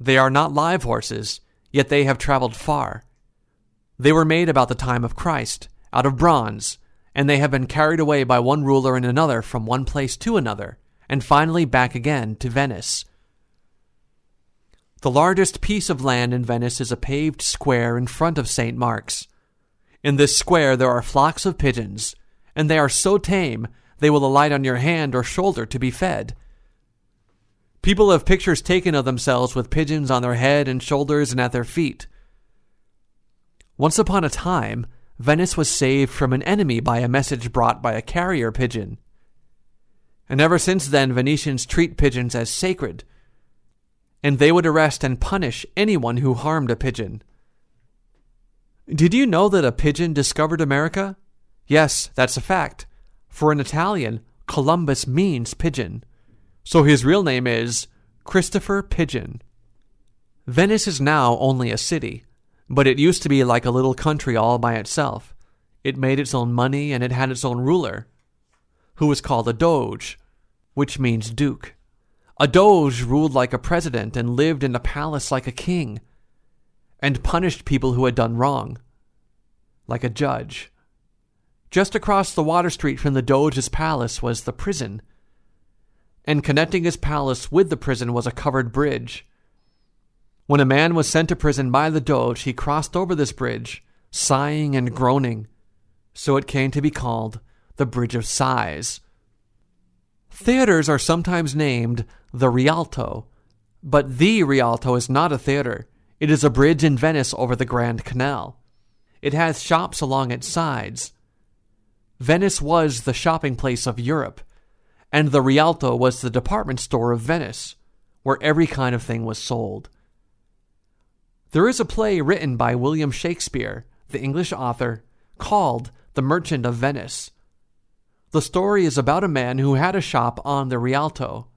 They are not live horses, yet they have traveled far. They were made about the time of Christ, out of bronze, and they have been carried away by one ruler and another from one place to another, and finally back again to Venice. The largest piece of land in Venice is a paved square in front of St. Mark's. In this square there are flocks of pigeons, and they are so tame they will alight on your hand or shoulder to be fed. People have pictures taken of themselves with pigeons on their head and shoulders and at their feet. Once upon a time, Venice was saved from an enemy by a message brought by a carrier pigeon. And ever since then, Venetians treat pigeons as sacred, and they would arrest and punish anyone who harmed a pigeon. Did you know that a pigeon discovered America? Yes, that's a fact. For an Italian, Columbus means pigeon. So his real name is Christopher Pigeon. Venice is now only a city, but it used to be like a little country all by itself. It made its own money and it had its own ruler, who was called a doge, which means duke. A doge ruled like a president and lived in a palace like a king, and punished people who had done wrong, like a judge. Just across the water street from the doge's palace was the prison, and connecting his palace with the prison was a covered bridge. When a man was sent to prison by the doge, he crossed over this bridge, sighing and groaning, so it came to be called the Bridge of Sighs. Theaters are sometimes named the Rialto, but the Rialto is not a theater. It is a bridge in Venice over the Grand Canal. It has shops along its sides. Venice was the shopping place of Europe, and the Rialto was the department store of Venice, where every kind of thing was sold. There is a play written by William Shakespeare, the English author, called The Merchant of Venice. The story is about a man who had a shop on the Rialto.